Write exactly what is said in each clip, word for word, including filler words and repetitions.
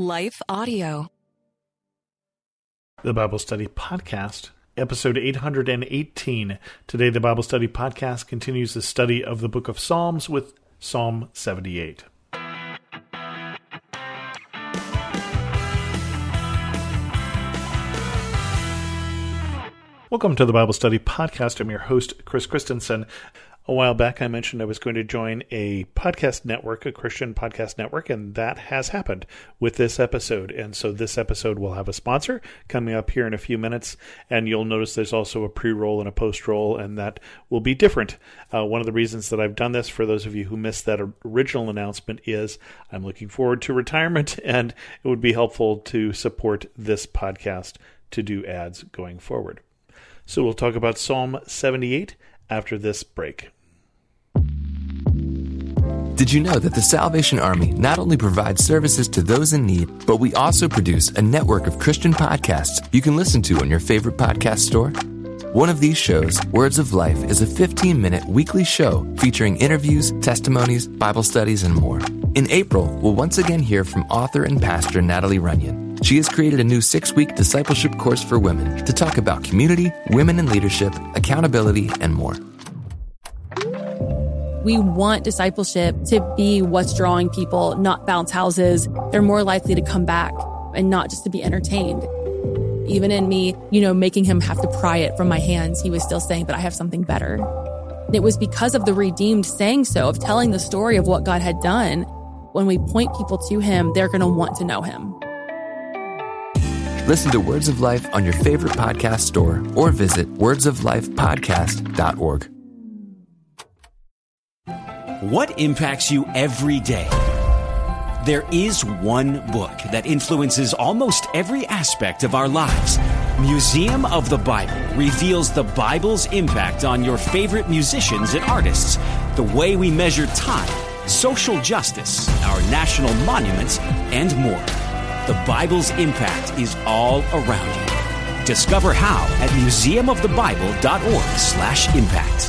Life Audio. The Bible Study Podcast, episode eight hundred eighteen. Today, the Bible Study Podcast continues the study of the book of Psalms with Psalm seventy-eight. Welcome to the Bible Study Podcast. I'm your host, Chris Christensen. A while back, I mentioned I was going to join a podcast network, a Christian podcast network, and that has happened with this episode. And so this episode will have a sponsor coming up here in a few minutes, and you'll notice there's also a pre-roll and a post-roll, and that will be different. Uh, one of the reasons that I've done this, for those of you who missed that original announcement, is I'm looking forward to retirement, and it would be helpful to support this podcast to do ads going forward. So we'll talk about Psalm seventy-eight after this break. Did you know that the Salvation Army not only provides services to those in need, but we also produce a network of Christian podcasts you can listen to on your favorite podcast store? One of these shows, Words of Life, is a fifteen-minute weekly show featuring interviews, testimonies, Bible studies, and more. In April, we'll once again hear from author and pastor Natalie Runyon. She has created a new six-week discipleship course for women to talk about community, women in leadership, accountability, and more. We want discipleship to be what's drawing people, not bounce houses. They're more likely to come back and not just to be entertained. Even in me, you know, making him have to pry it from my hands, he was still saying, but I have something better. And it was because of the redeemed saying so, of telling the story of what God had done. When we point people to him, they're going to want to know him. Listen to Words of Life on your favorite podcast store or visit words of life podcast dot org. What impacts you every day? There is one book that influences almost every aspect of our lives. Museum of the Bible reveals the Bible's impact on your favorite musicians and artists, the way we measure time, social justice, our national monuments, and more. The Bible's impact is all around you. Discover how at museum of the bible dot org slash impact.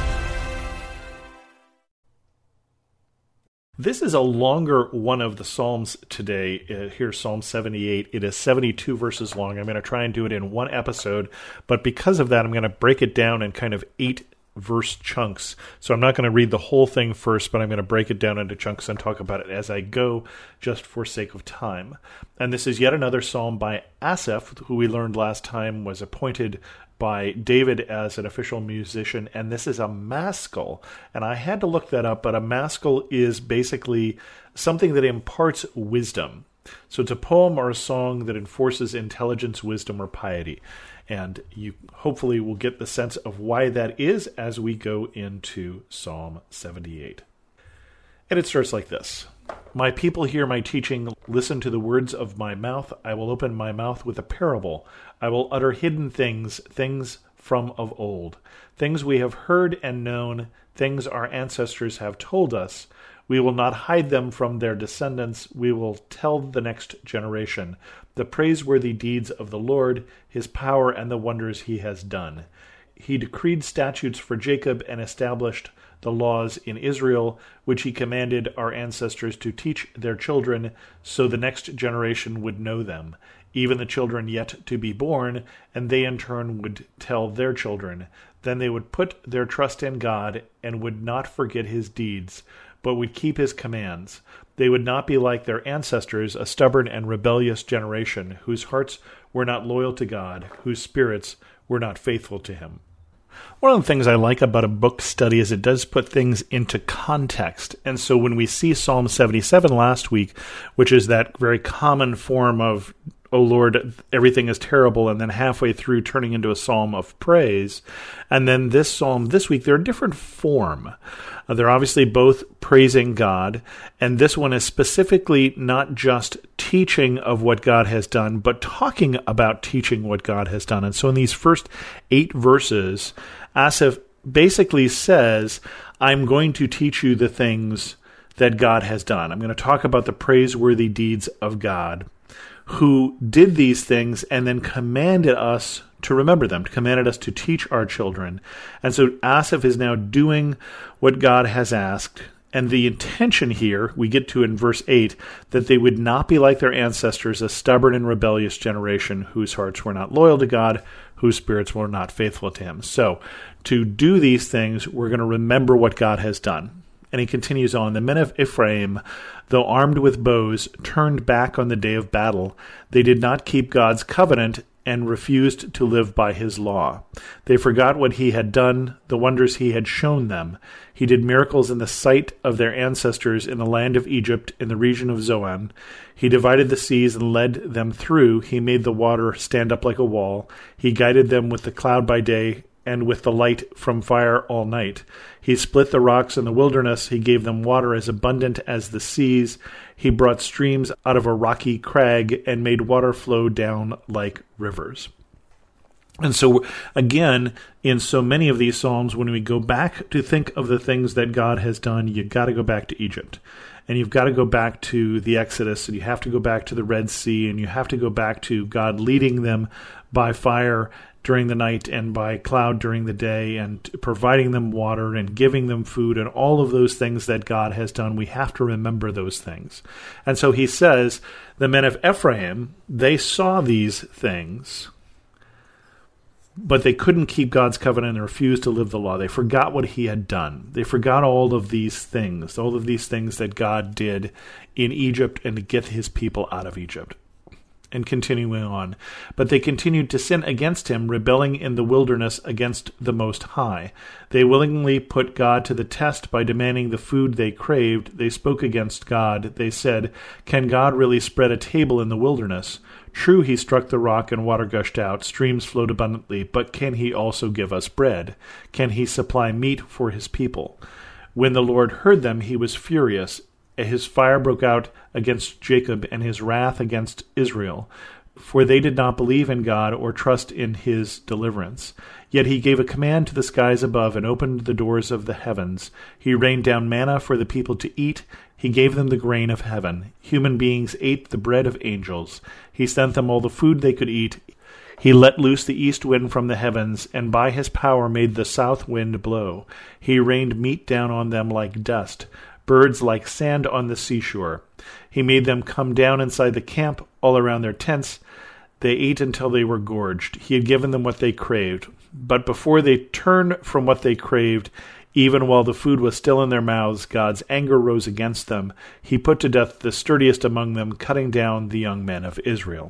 This is a longer one of the Psalms today. Uh, here's Psalm seventy-eight. It is seventy-two verses long. I'm going to try and do it in one episode, but because of that, I'm going to break it down in kind of eight verse chunks. So I'm not going to read the whole thing first, but I'm going to break it down into chunks and talk about it as I go, just for sake of time. And this is yet another psalm by Asaph, who we learned last time was appointed by David as an official musician, and this is a maskil. And I had to look that up, but a maskil is basically something that imparts wisdom. So it's a poem or a song that enforces intelligence, wisdom, or piety. And you hopefully will get the sense of why that is as we go into Psalm seventy-eight. And it starts like this. My people hear my teaching, listen to the words of my mouth. I will open my mouth with a parable. I will utter hidden things, things from of old, things we have heard and known, things our ancestors have told us. We will not hide them from their descendants. We will tell the next generation the praiseworthy deeds of the Lord, his power, and the wonders he has done. He decreed statutes for Jacob and established the laws in Israel, which he commanded our ancestors to teach their children, so the next generation would know them, even the children yet to be born, and they in turn would tell their children. Then they would put their trust in God and would not forget his deeds, but would keep his commands. They would not be like their ancestors, a stubborn and rebellious generation, whose hearts were not loyal to God, whose spirits were not faithful to him. One of the things I like about a book study is it does put things into context. And so when we see Psalm seventy-seven last week, which is that very common form of, oh Lord, everything is terrible, and then halfway through turning into a psalm of praise, and then this psalm this week, they're a different form. Uh, they're obviously both praising God, and this one is specifically not just teaching of what God has done, but talking about teaching what God has done. And so in these first eight verses, Asaph basically says, I'm going to teach you the things that God has done. I'm going to talk about the praiseworthy deeds of God, who did these things and then commanded us to remember them, commanded us to teach our children. And so Asaph is now doing what God has asked, And the intention here, we get to in verse eight, that they would not be like their ancestors, a stubborn and rebellious generation whose hearts were not loyal to God, whose spirits were not faithful to him. So, to do these things, we're going to remember what God has done. And he continues on, the men of Ephraim, though armed with bows, turned back on the day of battle. They did not keep God's covenant and refused to live by his law. They forgot what he had done, the wonders he had shown them. He did miracles in the sight of their ancestors in the land of Egypt, in the region of Zoan. He divided the seas and led them through. He made the water stand up like a wall. He guided them with the cloud by day and with the light from fire all night. He split the rocks in the wilderness. He gave them water as abundant as the seas. He brought streams out of a rocky crag and made water flow down like rivers. And so, again, in so many of these Psalms, when we go back to think of the things that God has done, you've got to go back to Egypt. And you've got to go back to the Exodus, and you have to go back to the Red Sea, and you have to go back to God leading them by fire during the night and by cloud during the day, and providing them water and giving them food, and all of those things that God has done. We have to remember those things. And so he says, the men of Ephraim, they saw these things, but they couldn't keep God's covenant and refused to live the law. They forgot what he had done. They forgot all of these things, all of these things that God did in Egypt and to get his people out of Egypt. And continuing on. But they continued to sin against him, rebelling in the wilderness against the Most High. They willingly put God to the test by demanding the food they craved. They spoke against God. They said, "Can God really spread a table in the wilderness? True, he struck the rock and water gushed out, streams flowed abundantly, but can he also give us bread? Can he supply meat for his people?" When the Lord heard them, he was furious. His fire broke out against Jacob and his wrath against Israel, for they did not believe in God or trust in his deliverance. Yet he gave a command to the skies above and opened the doors of the heavens. He rained down manna for the people to eat. He gave them the grain of heaven. Human beings ate the bread of angels. He sent them all the food they could eat. He let loose the east wind from the heavens, and by his power made the south wind blow. He rained meat down on them like dust, birds like sand on the seashore. He made them come down inside the camp, all around their tents. They ate until they were gorged. He had given them what they craved. But before they turned from what they craved, even while the food was still in their mouths, God's anger rose against them. He put to death the sturdiest among them, cutting down the young men of Israel.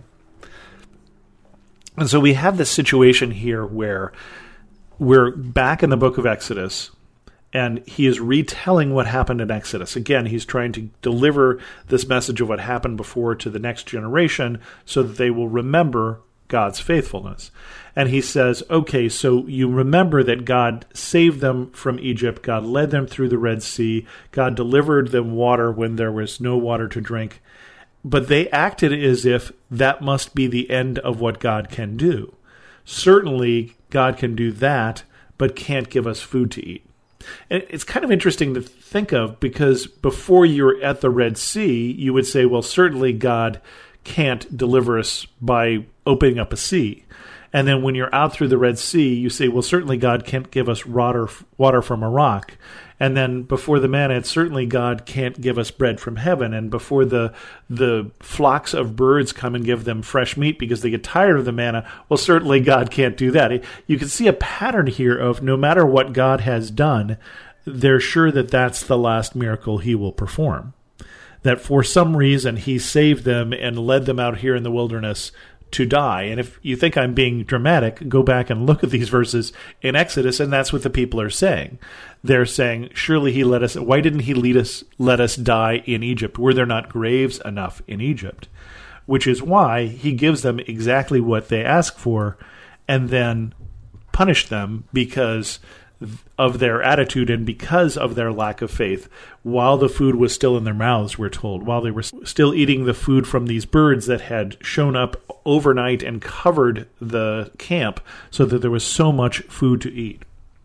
And so we have this situation here where we're back in the book of Exodus, and he is retelling what happened in Exodus. Again, he's trying to deliver this message of what happened before to the next generation so that they will remember God's faithfulness. And he says, okay, so you remember that God saved them from Egypt. God led them through the Red Sea. God delivered them water when there was no water to drink. But they acted as if that must be the end of what God can do. Certainly, God can do that, but can't give us food to eat. And it's kind of interesting to think of, because before you're at the Red Sea, you would say, well, certainly God can't deliver us by opening up a sea. And then when you're out through the Red Sea, you say, well, certainly God can't give us water, water from a rock. And then before the manna, it's certainly God can't give us bread from heaven. And before the the flocks of birds come and give them fresh meat because they get tired of the manna, well, certainly God can't do that. You can see a pattern here of no matter what God has done, they're sure that that's the last miracle he will perform. That for some reason he saved them and led them out here in the wilderness to die. And if you think I'm being dramatic, go back and look at these verses in Exodus, and that's what the people are saying. They're saying, surely he let us, why didn't he lead us, let us die in Egypt? Were there not graves enough in Egypt? Which is why he gives them exactly what they ask for and then punish them because of their attitude and because of their lack of faith. While the food was still in their mouths, we're told, while they were still eating the food from these birds that had shown up overnight and covered the camp so that there was so much food to eat.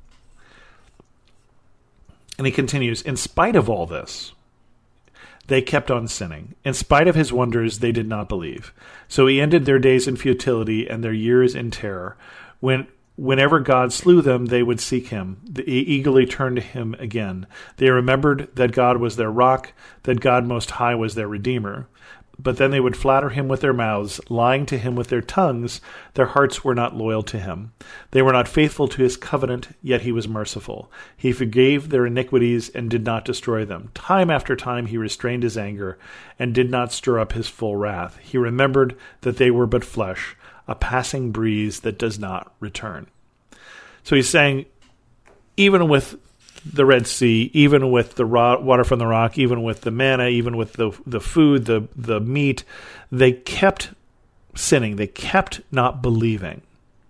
And he continues, in spite of all this, they kept on sinning. In spite of his wonders, they did not believe. So he ended their days in futility and their years in terror. When Whenever God slew them, they would seek him. They eagerly turned to him again. They remembered that God was their rock, that God Most High was their Redeemer. But then they would flatter him with their mouths, lying to him with their tongues. Their hearts were not loyal to him. They were not faithful to his covenant, yet he was merciful. He forgave their iniquities and did not destroy them. Time after time he restrained his anger and did not stir up his full wrath. He remembered that they were but flesh, a passing breeze that does not return. So he's saying, even with the Red Sea, even with the ro- water from the rock, even with the manna, even with the the food, the the meat, they kept sinning. They kept not believing.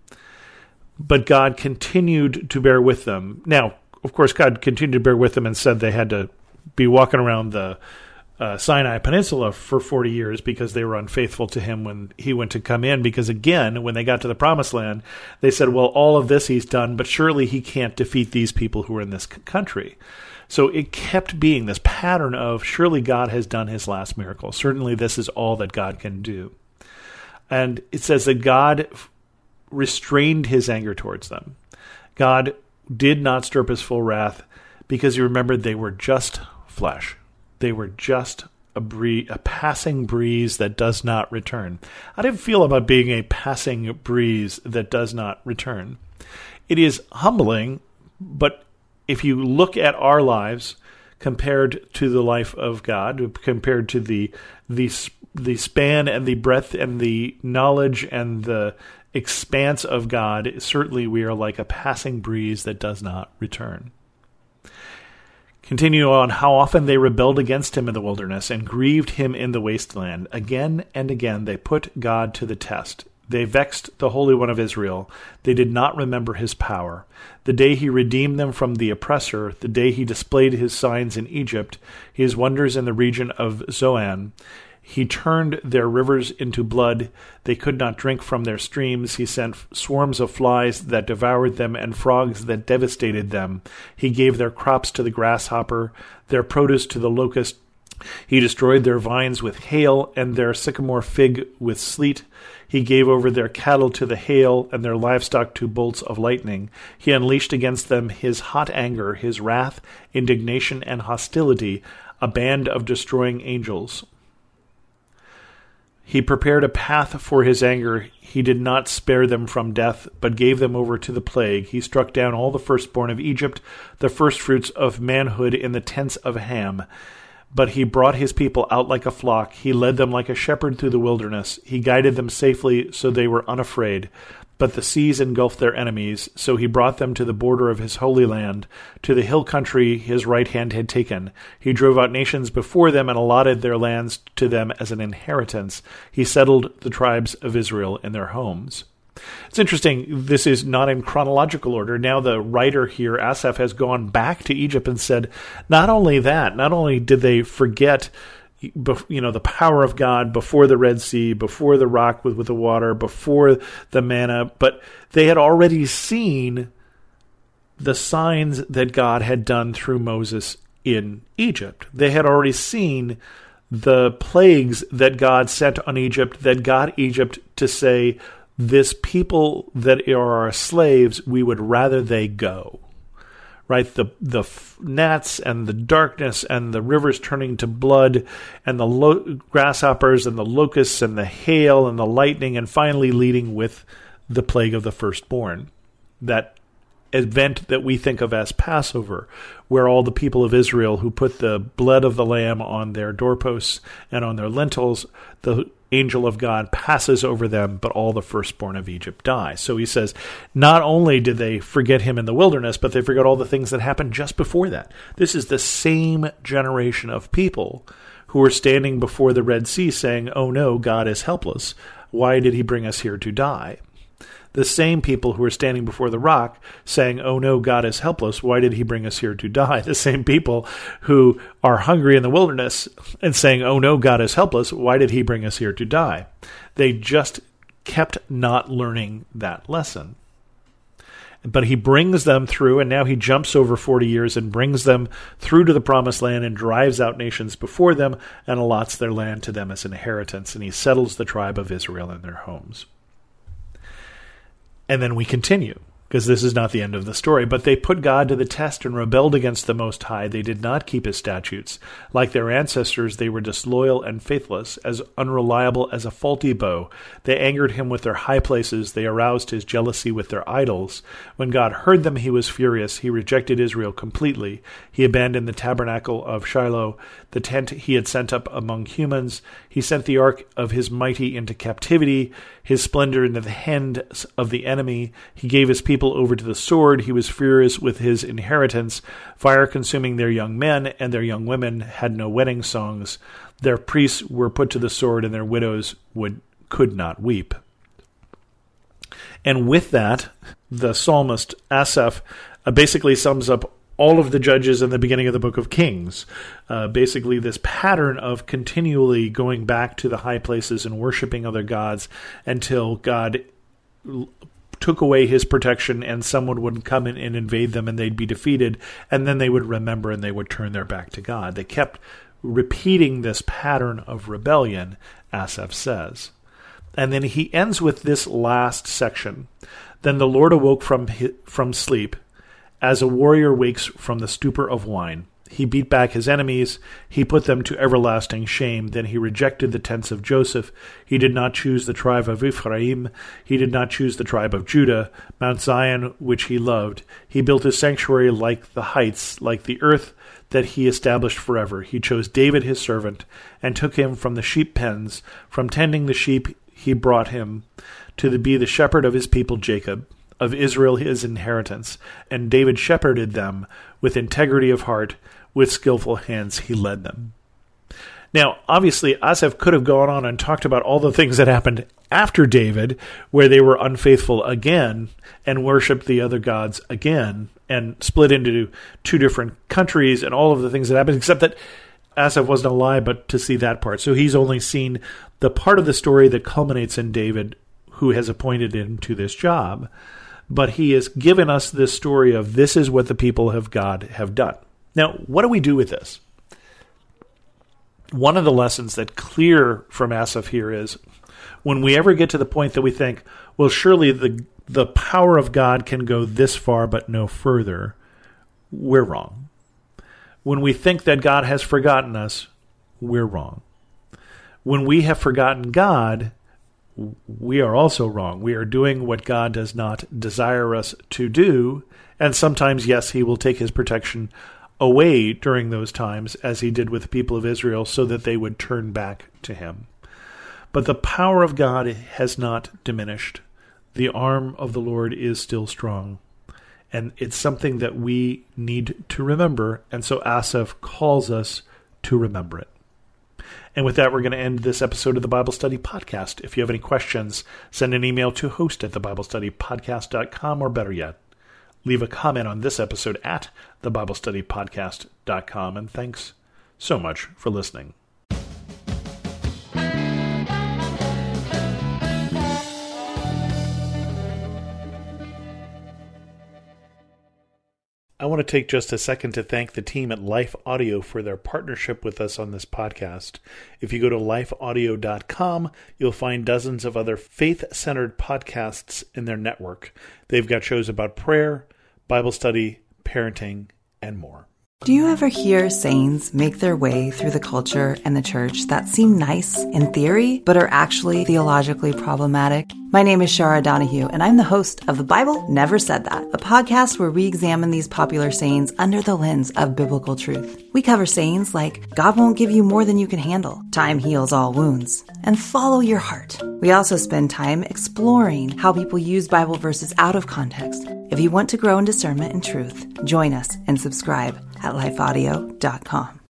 But God continued to bear with them. Now, of course, God continued to bear with them and said they had to be walking around the uh, Sinai Peninsula for forty years because they were unfaithful to him when he went to come in. Because again, when they got to the Promised Land, they said, well, all of this he's done, but surely he can't defeat these people who are in this c- country. So it kept being this pattern of surely God has done his last miracle. Certainly this is all that God can do. And it says that God restrained his anger towards them. God did not stir up his full wrath because he remembered they were just flesh. They were just a, bree- a passing breeze that does not return. How do you feel about being a passing breeze that does not return? It is humbling, but if you look at our lives compared to the life of God, compared to the the the span and the breadth and the knowledge and the expanse of God, certainly we are like a passing breeze that does not return. Continue on, how often they rebelled against him in the wilderness and grieved him in the wasteland. Again and again they put God to the test. They vexed the Holy One of Israel. They did not remember his power. The day he redeemed them from the oppressor, the day he displayed his signs in Egypt, his wonders in the region of Zoan, he turned their rivers into blood. They could not drink from their streams. He sent swarms of flies that devoured them and frogs that devastated them. He gave their crops to the grasshopper, their produce to the locust. He destroyed their vines with hail and their sycamore fig with sleet. He gave over their cattle to the hail and their livestock to bolts of lightning. He unleashed against them his hot anger, his wrath, indignation, and hostility, a band of destroying angels. He prepared a path for his anger. He did not spare them from death, but gave them over to the plague. He struck down all the firstborn of Egypt, the firstfruits of manhood in the tents of Ham. But he brought his people out like a flock. He led them like a shepherd through the wilderness. He guided them safely so they were unafraid. But the seas engulfed their enemies, so he brought them to the border of his holy land, to the hill country his right hand had taken. He drove out nations before them and allotted their lands to them as an inheritance. He settled the tribes of Israel in their homes. It's interesting, this is not in chronological order. Now the writer here, Asaph, has gone back to Egypt and said, not only that, not only did they forget you know, the power of God before the Red Sea, before the rock with, with the water, before the manna, but they had already seen the signs that God had done through Moses in Egypt. They had already seen the plagues that God sent on Egypt that got Egypt to say, this people that are our slaves, we would rather they go. Right, the the gnats and the darkness and the rivers turning to blood and the lo- grasshoppers and the locusts and the hail and the lightning, and finally leading with the plague of the firstborn. That event that we think of as Passover, where all the people of Israel who put the blood of the lamb on their doorposts and on their lintels, the angel of God passes over them, but all the firstborn of Egypt die. So he says, not only did they forget him in the wilderness, but they forgot all the things that happened just before that. This is the same generation of people who were standing before the Red Sea saying, oh no, God is helpless. Why did he bring us here to die? The same people who are standing before the rock saying, oh no, God is helpless. Why did he bring us here to die? The same people who are hungry in the wilderness and saying, oh no, God is helpless. Why did he bring us here to die? They just kept not learning that lesson. But he brings them through, and now he jumps over forty years and brings them through to the Promised Land and drives out nations before them and allots their land to them as an inheritance. And he settles the tribe of Israel in their homes. And then we continue. because this is not the end of the story. But they put God to the test and rebelled against the Most High. They did not keep his statutes. Like their ancestors, they were disloyal and faithless, as unreliable as a faulty bow. They angered him with their high places. They aroused his jealousy with their idols. When God heard them, he was furious. He rejected Israel completely. He abandoned the tabernacle of Shiloh, the tent he had sent up among humans. He sent the ark of his mighty into captivity, his splendor into the hands of the enemy. He gave his people over to the sword. He was furious with his inheritance, fire consuming their young men, and their young women had no wedding songs. Their priests were put to the sword, and their widows would could not weep. And with that, the psalmist Asaph uh, basically sums up all of the judges in the beginning of the book of Kings. Uh, basically this pattern of continually going back to the high places and worshiping other gods until God l- took away his protection and someone would come in and invade them and they'd be defeated, and then they would remember and they would turn their back to God. They kept repeating this pattern of rebellion, Asaph says. And then he ends with this last section. Then the Lord awoke from his, from sleep, as a warrior wakes from the stupor of wine. He beat back his enemies. He put them to everlasting shame. Then he rejected the tents of Joseph. He did not choose the tribe of Ephraim. He did not choose the tribe of Judah, Mount Zion, which he loved. He built his sanctuary like the heights, like the earth that he established forever. He chose David his servant and took him from the sheep pens. From tending the sheep he brought him to be the shepherd of his people Jacob, of Israel his inheritance. And David shepherded them with integrity of heart, with skillful hands he led them. Now, obviously, Asaph could have gone on and talked about all the things that happened after David, where they were unfaithful again and worshipped the other gods again and split into two different countries and all of the things that happened, except that Asaph wasn't alive but to see that part. So he's only seen the part of the story that culminates in David, who has appointed him to this job. But he has given us this story of this is what the people of God have done. Now, what do we do with this? One of the lessons that clear from Asaph here is when we ever get to the point that we think, well, surely the the power of God can go this far but no further, we're wrong. When we think that God has forgotten us, we're wrong. When we have forgotten God, we are also wrong. We are doing what God does not desire us to do, and sometimes, yes, he will take his protection away during those times, as he did with the people of Israel, so that they would turn back to him. But the power of God has not diminished. The arm of the Lord is still strong, and it's something that we need to remember, and so Asaph calls us to remember it. And with that, we're going to end this episode of the Bible Study Podcast. If you have any questions, send an email to host at the bible study podcast dot com, or better yet, leave a comment on this episode at the bible study podcast dot com. And thanks so much for listening. I want to take just a second to thank the team at Life Audio for their partnership with us on this podcast. If you go to life audio dot com, you'll find dozens of other faith-centered podcasts in their network. They've got shows about prayer, Bible study, parenting, and more. Do you ever hear sayings make their way through the culture and the church that seem nice in theory, but are actually theologically problematic? My name is Shara Donahue, and I'm the host of The Bible Never Said That, a podcast where we examine these popular sayings under the lens of biblical truth. We cover sayings like, God won't give you more than you can handle, time heals all wounds, and follow your heart. We also spend time exploring how people use Bible verses out of context. If you want to grow in discernment and truth, join us and subscribe at life audio dot com.